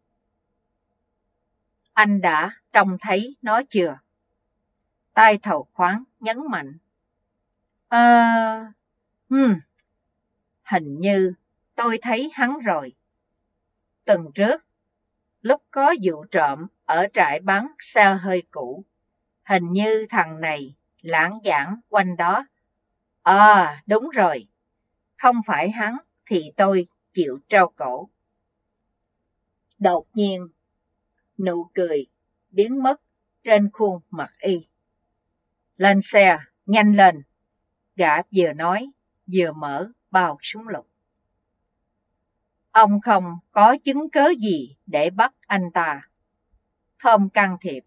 Anh đã trông thấy nó chưa? Tai thầu khoáng nhấn mạnh. Ờ... Hmm, hình như tôi thấy hắn rồi. Tuần trước, lúc có vụ trộm ở trại bắn xe hơi cũ, hình như thằng này lãng vãng quanh đó. À, đúng rồi. Không phải hắn thì tôi chịu treo cổ. Đột nhiên, nụ cười biến mất trên khuôn mặt Y. Lên xe, nhanh lên. Gã vừa nói, vừa mở bao súng lục. Ông không có chứng cớ gì để bắt anh ta. Thom can thiệp.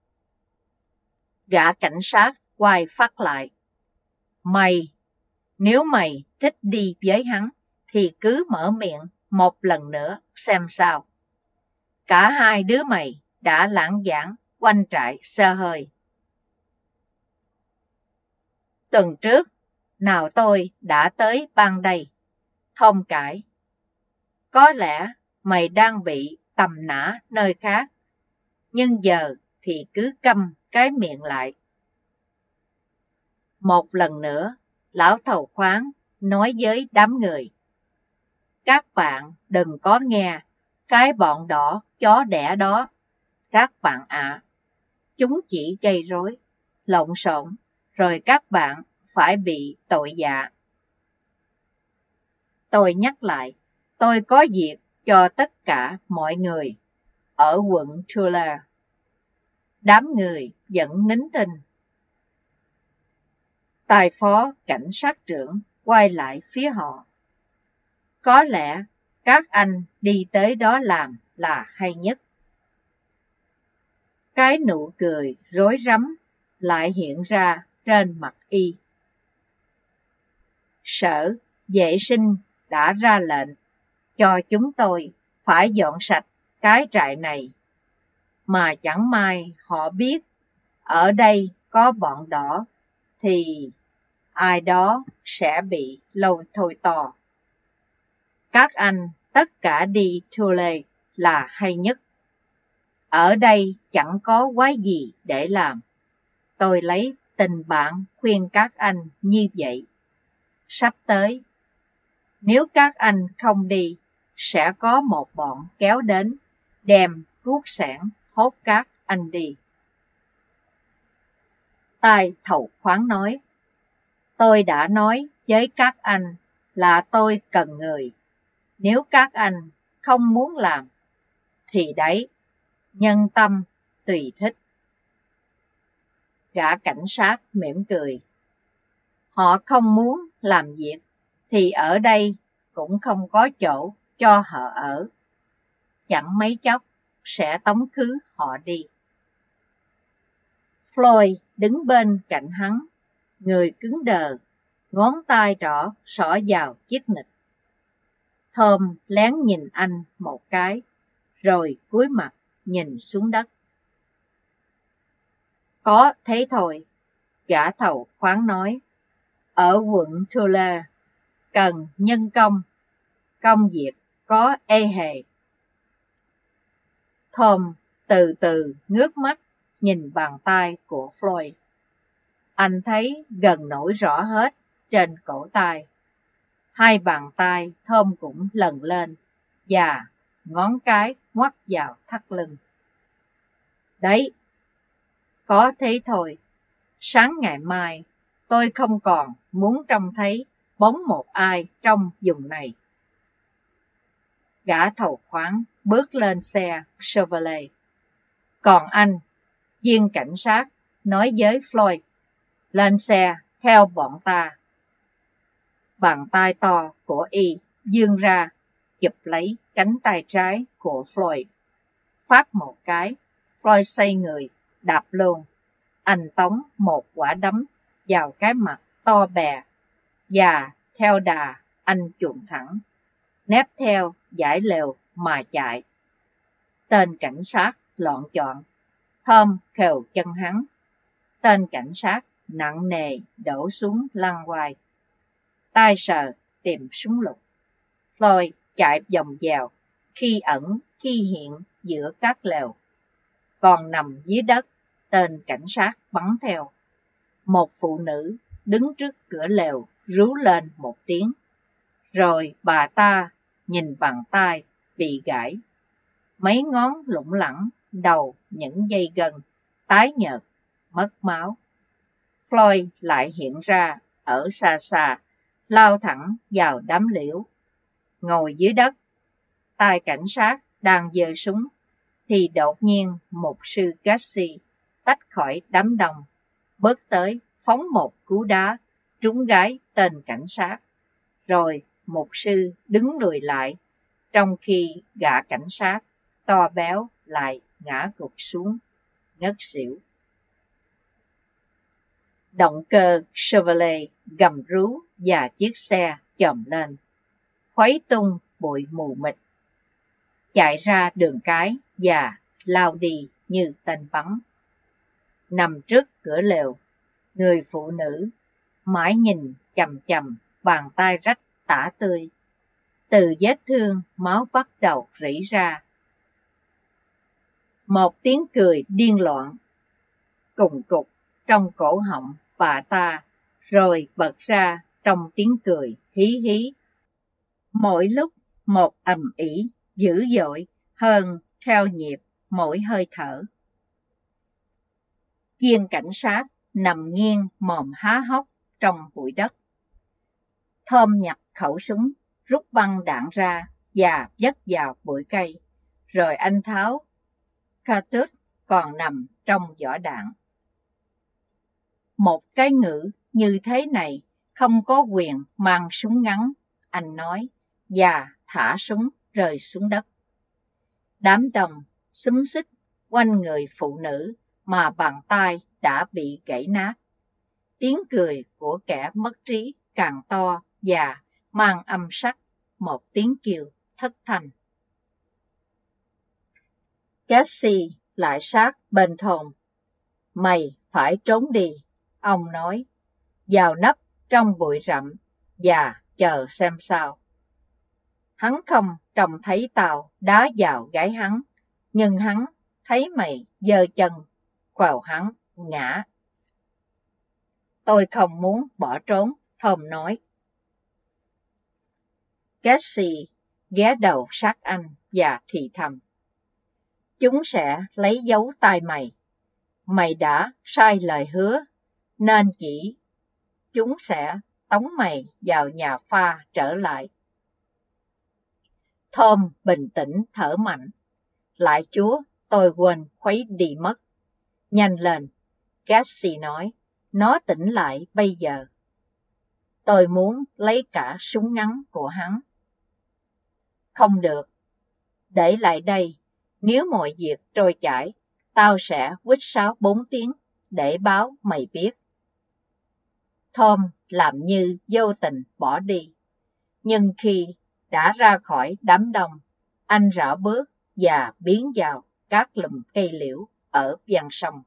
Gã cảnh sát quay phát lại. Mày, nếu mày thích đi với hắn, thì cứ mở miệng một lần nữa xem sao. Cả hai đứa mày đã lãng vãng quanh trại xe hơi. Tuần trước, nào tôi đã tới ban đây. Thom cãi. Có lẽ mày đang bị tầm nã nơi khác, nhưng giờ thì cứ câm cái miệng lại. Một lần nữa, lão thầu khoáng nói với đám người. Các bạn đừng có nghe cái bọn đỏ chó đẻ đó. Các bạn ạ, chúng chỉ gây rối, lộn xộn, rồi các bạn phải bị tội dạ. Tôi nhắc lại, tôi có việc cho tất cả mọi người ở quận Tulare. Đám người vẫn nín thinh. Tài phó cảnh sát trưởng quay lại phía họ. Có lẽ các anh đi tới đó làm là hay nhất. Cái nụ cười rối rắm lại hiện ra trên mặt Y. Sở vệ sinh đã ra lệnh cho chúng tôi phải dọn sạch cái trại này, mà chẳng may họ biết ở đây có bọn đỏ, thì ai đó sẽ bị lôi thôi to. Các anh tất cả đi Tulare là hay nhất. Ở đây chẳng có quái gì để làm. Tôi lấy tình bạn khuyên các anh như vậy. Sắp tới, nếu các anh không đi, sẽ có một bọn kéo đến, đem cuốc sẻn hốt các anh đi. Tai thầu khoáng nói. Tôi đã nói với các anh là tôi cần người. Nếu các anh không muốn làm, thì đấy, nhân tâm tùy thích. Gã cảnh sát mỉm cười. Họ không muốn làm việc, thì ở đây cũng không có chỗ cho họ ở. Chẳng mấy chốc sẽ tống khứ họ đi. Floyd đứng bên cạnh hắn, người cứng đờ, ngón tay trỏ xỏ vào chiếc nịch. Thom lén nhìn anh một cái, rồi cúi mặt nhìn xuống đất. Có thế thôi, gã thầu khoáng nói. Ở quận Tulare, cần nhân công, công việc có ê hề. Tom từ từ ngước mắt nhìn bàn tay của Floyd. Anh thấy gần nổi rõ hết trên cổ tay. Hai bàn tay Tom cũng lần lên và ngón cái ngoắt vào thắt lưng. Đấy, có thế thôi. Sáng ngày mai, tôi không còn muốn trông thấy bóng một ai trong vùng này. Gã thầu khoáng bước lên xe Chevrolet. Còn anh, viên cảnh sát nói với Floyd, lên xe theo bọn ta. Bàn tay to của y vươn ra, chụp lấy cánh tay trái của Floyd. Phát một cái, Floyd xoay người, đạp luôn. Anh tống một quả đấm vào cái mặt to bè, và theo đà anh chuồn thẳng, nép theo dải lều mà chạy. Tên cảnh sát loạn choạng, Tom khều chân hắn. Tên cảnh sát nặng nề đổ xuống lăn quay. Tay sờ tìm súng lục. Floyd chạy vòng vèo, khi ẩn khi hiện giữa các lều. Còn nằm dưới đất, tên cảnh sát bắn theo. Một phụ nữ đứng trước cửa lều rú lên một tiếng. Rồi bà ta nhìn bàn tay bị gãy. Mấy ngón lủng lẳng, đầu những dây gân, tái nhợt, mất máu. Floyd lại hiện ra ở xa xa, lao thẳng vào đám liễu. Ngồi dưới đất, tay cảnh sát đang giơ súng, thì đột nhiên mục sư Gacy tách khỏi đám đông, bước tới phóng một cú đá trúng gáy tên cảnh sát. Rồi mục sư đứng lùi lại, trong khi gã cảnh sát to béo lại ngã gục xuống, ngất xỉu. Động cơ Chevrolet gầm rú và chiếc xe chồm lên, khuấy tung bụi mù mịt, chạy ra đường cái và lao đi như tên bắn. Nằm trước cửa lều, người phụ nữ mãi nhìn chằm chằm bàn tay rách tả tươi. Từ vết thương máu bắt đầu rỉ ra. Một tiếng cười điên loạn cùng cục trong cổ họng bà ta, rồi bật ra trong tiếng cười hí hí, mỗi lúc một ầm ĩ dữ dội hơn theo nhịp mỗi hơi thở. Viên cảnh sát nằm nghiêng mồm há hốc trong bụi đất. Tom nhặt khẩu súng, rút băng đạn ra và vứt vào bụi cây, rồi anh tháo cartridge còn nằm trong vỏ đạn. Một cái ngữ như thế này không có quyền mang súng ngắn, anh nói, và thả súng rơi xuống đất. Đám đông xúm xít quanh người phụ nữ mà bàn tay đã bị gãy nát. Tiếng cười của kẻ mất trí càng to và mang âm sắc một tiếng kêu thất thanh. Gacy lại sát bên Tom. Mày phải trốn đi, ông nói, vào nấp trong bụi rậm và chờ xem sao. Hắn không trông thấy tao đá vào gáy hắn, nhưng hắn thấy mày giơ chân, quào hắn ngã. Tôi không muốn bỏ trốn, Tom nói. Gacy ghé đầu sát anh và thì thầm. Chúng sẽ lấy dấu tay mày. Mày đã sai lời hứa, nên chỉ chúng sẽ tống mày vào nhà pha trở lại. Tom bình tĩnh thở mạnh. Lại Chúa, tôi quên khuấy đi mất. Nhanh lên, Gacy nói, nó tỉnh lại bây giờ. Tôi muốn lấy cả súng ngắn của hắn. Không được, để lại đây, nếu mọi việc trôi chảy, tao sẽ huýt sáo bốn tiếng để báo mày biết. Tom làm như vô tình bỏ đi, nhưng khi đã ra khỏi đám đông, anh rảo bước và biến vào các lùm cây liễu ở ven sông.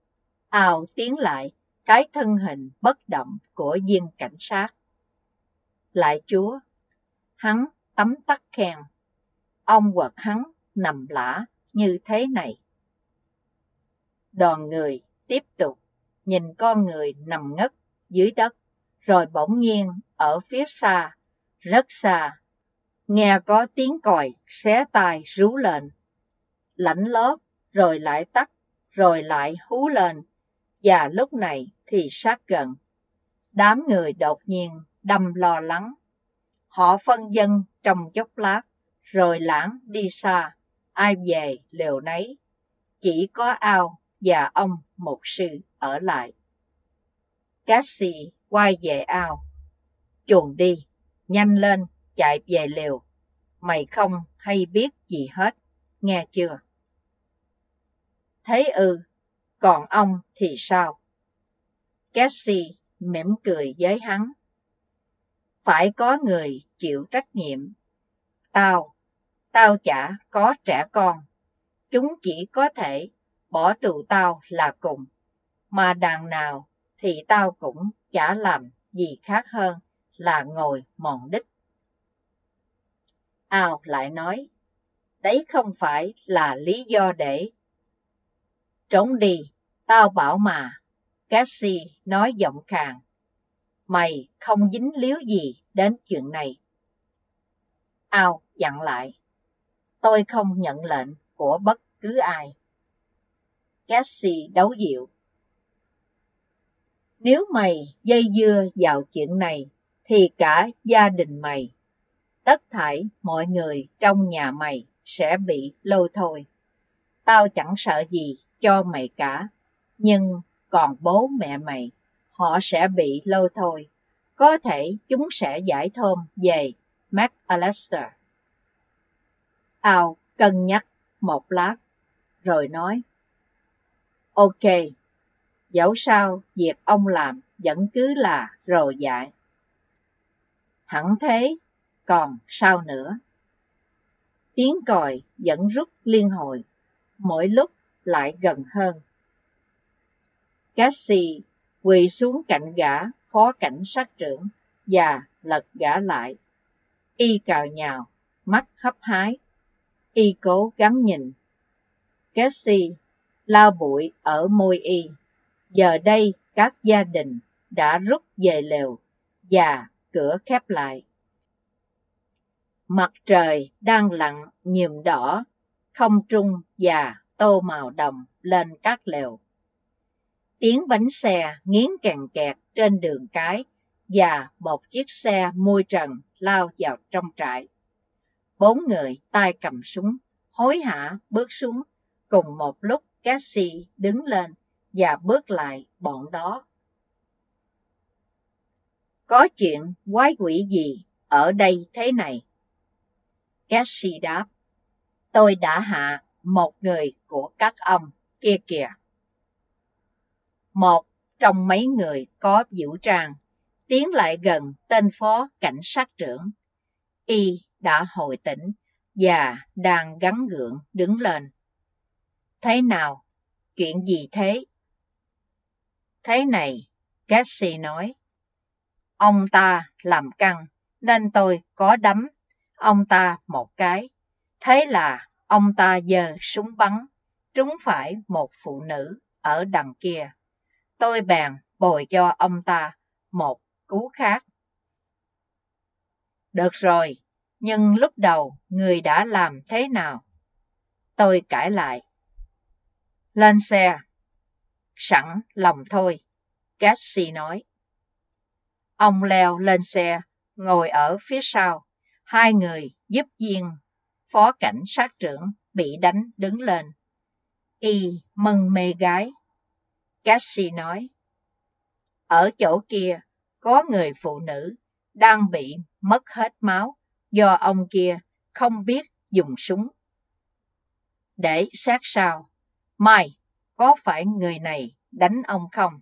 Ao tiến lại cái thân hình bất động của viên cảnh sát. lại Chúa. Hắn tấm tắc khen. Ông quật hắn nằm lả như thế này. Đoàn người tiếp tục nhìn con người nằm ngất dưới đất, rồi bỗng nhiên ở phía xa, rất xa, nghe có tiếng còi xé tai rú lên. Lảnh lót, rồi lại tắt, rồi lại hú lên, và lúc này thì sát gần. Đám người đột nhiên đâm lo lắng. Họ phân dân trong chốc lát, rồi lãng đi xa, ai về lều nấy. Chỉ có Ao và ông mục sư ở lại. Cassie quay về Ao. Chuồn đi, nhanh lên, chạy về lều. Mày không hay biết gì hết, nghe chưa? Thế ư, còn ông thì sao? Cassie mỉm cười với hắn. Phải có người chịu trách nhiệm. Tao, tao chả có trẻ con. Chúng chỉ có thể bỏ tụi tao là cùng. Mà đằng nào thì tao cũng chả làm gì khác hơn là ngồi mòn đít. Ao lại nói, đấy không phải là lý do để. Trốn đi, tao bảo mà. Cassie nói giọng khàn. Mày không dính líu gì đến chuyện này. Ao dặn lại. Tôi không nhận lệnh của bất cứ ai. Cassie đấu dịu. Nếu mày dây dưa vào chuyện này, thì cả gia đình mày, tất thảy mọi người trong nhà mày sẽ bị lôi thôi. Tao chẳng sợ gì cho mày cả, nhưng còn bố mẹ mày, họ sẽ bị lôi thôi. Có thể chúng sẽ giải thơm về McAllister. Ao cân nhắc một lát, rồi nói, ok, dẫu sao việc ông làm vẫn cứ là rồ dại. Hẳn thế, còn sao nữa? Tiếng còi vẫn rút liên hồi, mỗi lúc lại gần hơn. Cassie quỳ xuống cạnh gã phó cảnh sát trưởng và lật gã lại. Y cào nhào, mắt hấp hái. Y cố gắng nhìn. Cassie lau bụi ở môi Y. Giờ đây các gia đình đã rút về lều và cửa khép lại. Mặt trời đang lặn nhuộm đỏ, không trung và tô màu đồng lên các lều. Tiếng bánh xe nghiến kèn kẹt trên đường cái và một chiếc xe mui trần lao vào trong trại. Bốn người tay cầm súng, hối hả bước xuống, cùng một lúc Cassie đứng lên và bước lại bọn đó. Có chuyện quái quỷ gì ở đây thế này? Cassie đáp, tôi đã hạ một người của các ông kia kìa. Một trong mấy người có vũ trang tiến lại gần tên phó cảnh sát trưởng. Y đã hồi tỉnh và đang gắng gượng đứng lên. Thế nào? Chuyện gì thế? Thế này, Cassie nói. Ông ta làm căng nên tôi có đấm ông ta một cái. Thế là ông ta giơ súng bắn, trúng phải một phụ nữ ở đằng kia. Tôi bèn bồi cho ông ta một cú khác. Được rồi, nhưng lúc đầu người đã làm thế nào? Tôi cãi lại. Lên xe. Sẵn lòng thôi, Cassie nói. Ông leo lên xe, ngồi ở phía sau. Hai người giúp viên phó cảnh sát trưởng bị đánh đứng lên. Y mân mê gái. Cassie nói. Ở chỗ kia có người phụ nữ đang bị mất hết máu do ông kia không biết dùng súng. Để sát sao, Mai, có phải người này đánh ông không?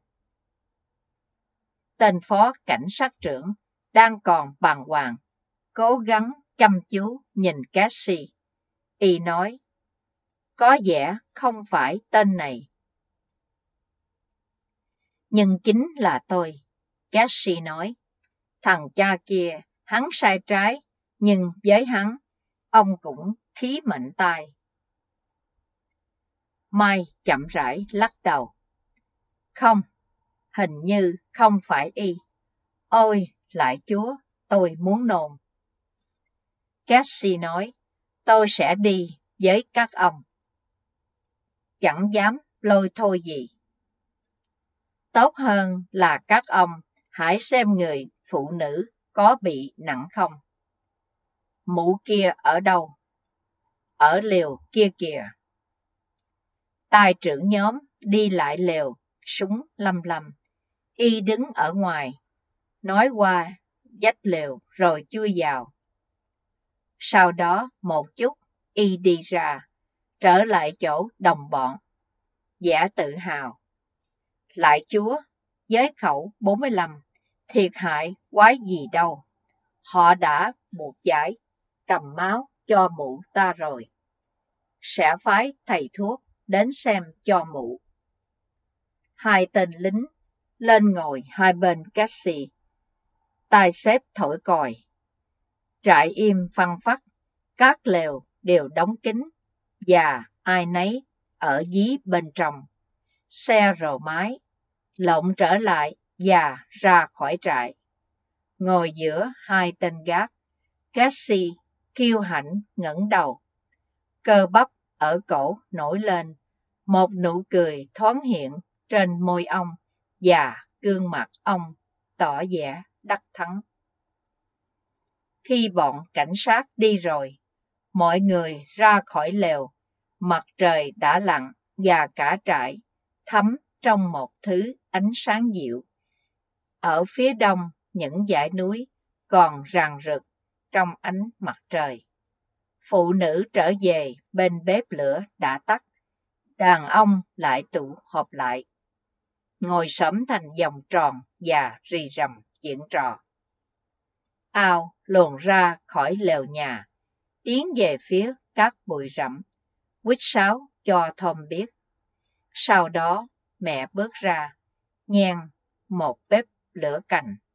Tên phó cảnh sát trưởng đang còn bàng hoàng, cố gắng chăm chú nhìn Cassie. Y nói, có vẻ không phải tên này. Nhưng chính là tôi, Cassie nói. Thằng cha kia Hắn sai trái, nhưng với hắn, ông cũng khí mệnh tai. Mai chậm rãi lắc đầu. Không, hình như không phải y. Ôi, lại Chúa, tôi muốn nôn. Cassie nói, tôi sẽ đi với các ông. Chẳng dám lôi thôi gì. Tốt hơn là các ông hãy xem người phụ nữ có bị nặng không. Mụ kia ở đâu? Ở lều kia kìa. Tài trưởng nhóm đi lại lều, súng lăm lăm. Y đứng ở ngoài, nói qua dách lều rồi chui vào. Sau đó một chút, Y đi ra, trở lại chỗ đồng bọn. Giả tự hào. Lại Chúa, với khẩu bốn mươi lăm, thiệt hại quái gì đâu. Họ đã buộc giải, cầm máu cho mụ ta rồi. Sẽ phái thầy thuốc đến xem cho mụ. Hai tên lính lên ngồi hai bên Cassie. Tài xếp thổi còi. Trại im phăng phắc, các lều đều đóng kín và ai nấy ở dí bên trong. Xe rồ mái, lộn trở lại và ra khỏi trại. Ngồi giữa hai tên gác, Cassie kiêu hãnh ngẩng đầu. Cơ bắp ở cổ nổi lên, một nụ cười thoáng hiện trên môi ông và gương mặt ông tỏ vẻ đắc thắng. Khi bọn cảnh sát đi rồi, mọi người ra khỏi lều, mặt trời đã lặn và cả trại thấm trong một thứ ánh sáng dịu. Ở phía đông, những dãy núi còn rạng rực trong ánh mặt trời. Phụ nữ trở về bên bếp lửa đã tắt, đàn ông lại tụ họp lại, ngồi xổm thành vòng tròn và rì rầm chuyện trò. Ao luồn ra khỏi lều nhà, tiến về phía các bụi rậm, huýt sáo cho Tom biết. Sau đó mẹ bước ra, nhen một bếp lửa cành.